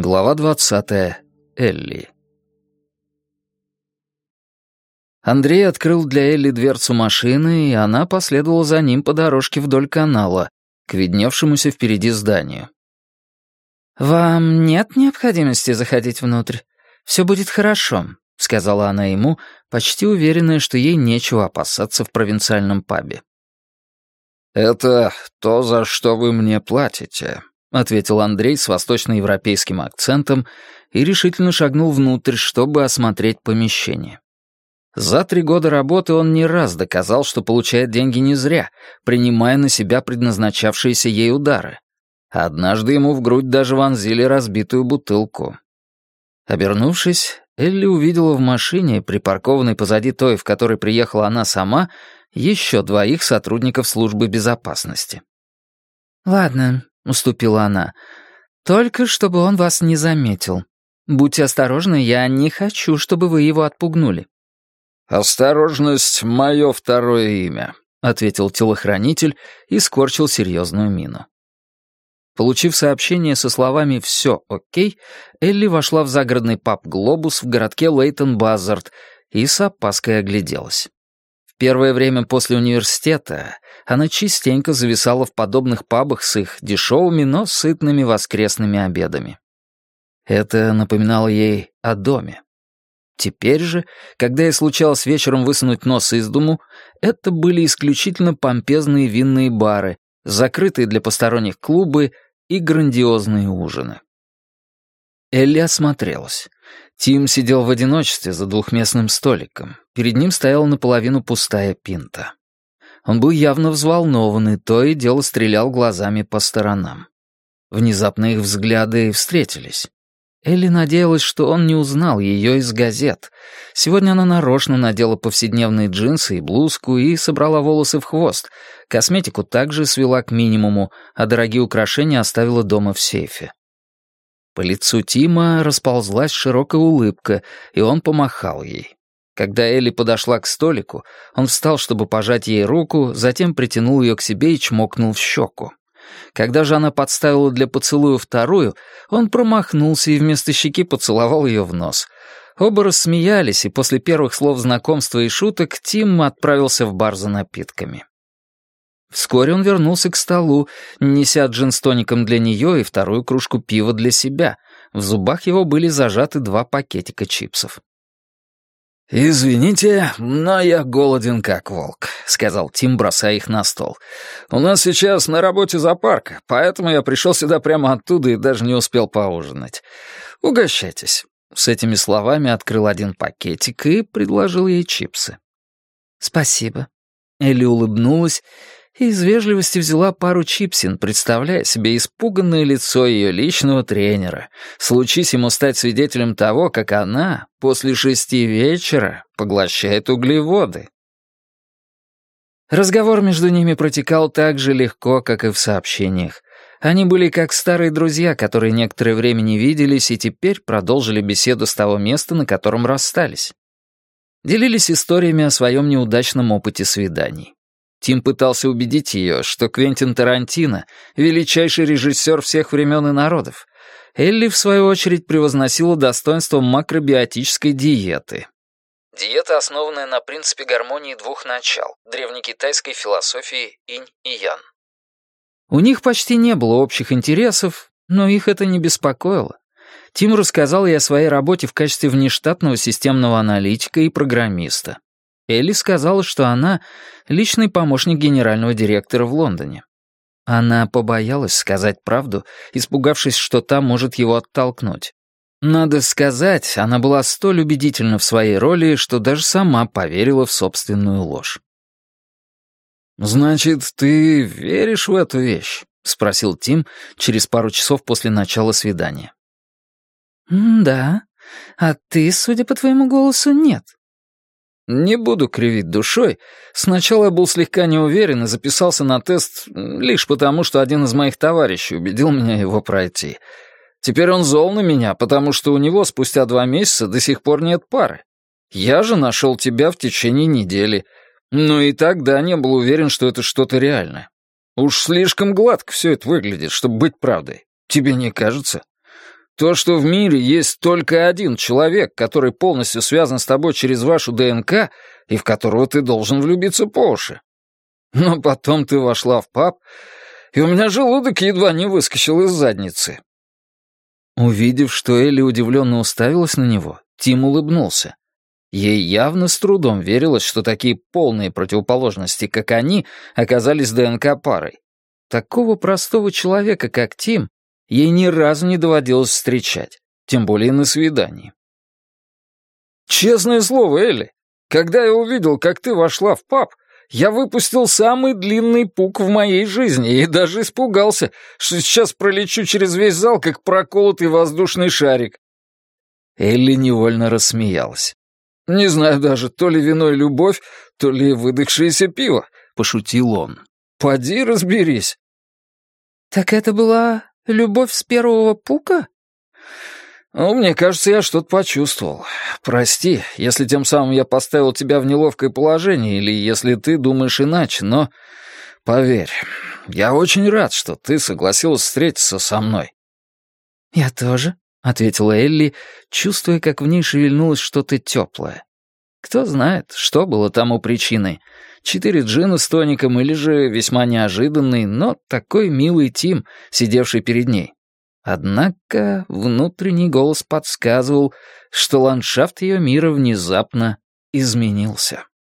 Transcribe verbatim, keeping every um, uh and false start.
Глава двадцатая. Элли. Андрей открыл для Элли дверцу машины, и она последовала за ним по дорожке вдоль канала, к видневшемуся впереди зданию. «Вам нет необходимости заходить внутрь. Все будет хорошо», — сказала она ему, почти уверенная, что ей нечего опасаться в провинциальном пабе. «Это то, за что вы мне платите», — ответил Андрей с восточноевропейским акцентом и решительно шагнул внутрь, чтобы осмотреть помещение. За три года работы он не раз доказал, что получает деньги не зря, принимая на себя предназначавшиеся ей удары. Однажды ему в грудь даже вонзили разбитую бутылку. Обернувшись, Элли увидела в машине, припаркованной позади той, в которой приехала она сама, еще двоих сотрудников службы безопасности. «Ладно», — уступила она, — «только чтобы он вас не заметил. Будьте осторожны, я не хочу, чтобы вы его отпугнули». «Осторожность — мое второе имя», — ответил телохранитель и скорчил серьезную мину. Получив сообщение со словами «все окей», Элли вошла в загородный паб «Глобус» в городке Лейтон-Базард и с опаской огляделась. В первое время после университета она частенько зависала в подобных пабах с их дешевыми, но сытными воскресными обедами. Это напоминало ей о доме. Теперь же, когда ей случалось вечером высунуть нос из дому, это были исключительно помпезные винные бары, закрытые для посторонних клубы и грандиозные ужины. Элли осмотрелась. Тим сидел в одиночестве за двухместным столиком. Перед ним стояла наполовину пустая пинта. Он был явно взволнован и то и дело стрелял глазами по сторонам. Внезапно их взгляды встретились. Элли надеялась, что он не узнал ее из газет. Сегодня она нарочно надела повседневные джинсы и блузку и собрала волосы в хвост. Косметику также свела к минимуму, а дорогие украшения оставила дома в сейфе. По лицу Тима расползлась широкая улыбка, и он помахал ей. Когда Элли подошла к столику, он встал, чтобы пожать ей руку, затем притянул ее к себе и чмокнул в щеку. Когда же она подставила для поцелуя вторую, он промахнулся и вместо щеки поцеловал ее в нос. Оба рассмеялись, и после первых слов знакомства и шуток Тим отправился в бар за напитками. Вскоре он вернулся к столу, неся джин с тоником для нее и вторую кружку пива для себя. В зубах его были зажаты два пакетика чипсов. «Извините, но я голоден как волк», — сказал Тим, бросая их на стол. «У нас сейчас на работе зоопарк, поэтому я пришел сюда прямо оттуда и даже не успел поужинать. Угощайтесь». С этими словами открыл один пакетик и предложил ей чипсы. «Спасибо». Элли улыбнулась и из вежливости взяла пару чипсин, представляя себе испуганное лицо ее личного тренера, случись ему стать свидетелем того, как она после шести вечера поглощает углеводы. Разговор между ними протекал так же легко, как и в сообщениях. Они были как старые друзья, которые некоторое время не виделись и теперь продолжили беседу с того места, на котором расстались. Делились историями о своем неудачном опыте свиданий. Тим пытался убедить ее, что Квентин Тарантино — величайший режиссер всех времен и народов. Элли, в свою очередь, превозносила достоинство макробиотической диеты. Диета, основанная на принципе гармонии двух начал, древнекитайской философии инь и ян. У них почти не было общих интересов, но их это не беспокоило. Тим рассказал ей о своей работе в качестве внештатного системного аналитика и программиста. Элли сказала, что она — личный помощник генерального директора в Лондоне. Она побоялась сказать правду, испугавшись, что та может его оттолкнуть. Надо сказать, она была столь убедительна в своей роли, что даже сама поверила в собственную ложь. «Значит, ты веришь в эту вещь?» — спросил Тим через пару часов после начала свидания. «Да, а ты, судя по твоему голосу, нет». Не буду кривить душой. Сначала я был слегка не уверен и записался на тест лишь потому, что один из моих товарищей убедил меня его пройти. Теперь он зол на меня, потому что у него спустя два месяца до сих пор нет пары. Я же нашел тебя в течение недели. Но и тогда не был уверен, что это что-то реальное. Уж слишком гладко все это выглядит, чтобы быть правдой. Тебе не кажется? То, что в мире есть только один человек, который полностью связан с тобой через вашу ДНК и в которого ты должен влюбиться по уши. Но потом ты вошла в паб, и у меня желудок едва не выскочил из задницы». Увидев, что Элли удивленно уставилась на него, Тим улыбнулся. Ей явно с трудом верилось, что такие полные противоположности, как они, оказались ДНК-парой. Такого простого человека, как Тим, ей ни разу не доводилось встречать, тем более на свидании. «Честное слово, Элли, когда я увидел, как ты вошла в паб, я выпустил самый длинный пук в моей жизни и даже испугался, что сейчас пролечу через весь зал, как проколотый воздушный шарик». Элли невольно рассмеялась. «Не знаю даже, то ли виной любовь, то ли выдохшееся пиво», — пошутил он. «Поди разберись». «Так это была любовь с первого пука?» «Ну, мне кажется, я что-то почувствовал. Прости, если тем самым я поставил тебя в неловкое положение, или если ты думаешь иначе, но, поверь, я очень рад, что ты согласилась встретиться со мной». «Я тоже», — ответила Элли, чувствуя, как в ней шевельнулось что-то теплое. Кто знает, что было тому причиной. Четыре джина с тоником или же весьма неожиданный, но такой милый Тим, сидевший перед ней. Однако внутренний голос подсказывал, что ландшафт ее мира внезапно изменился.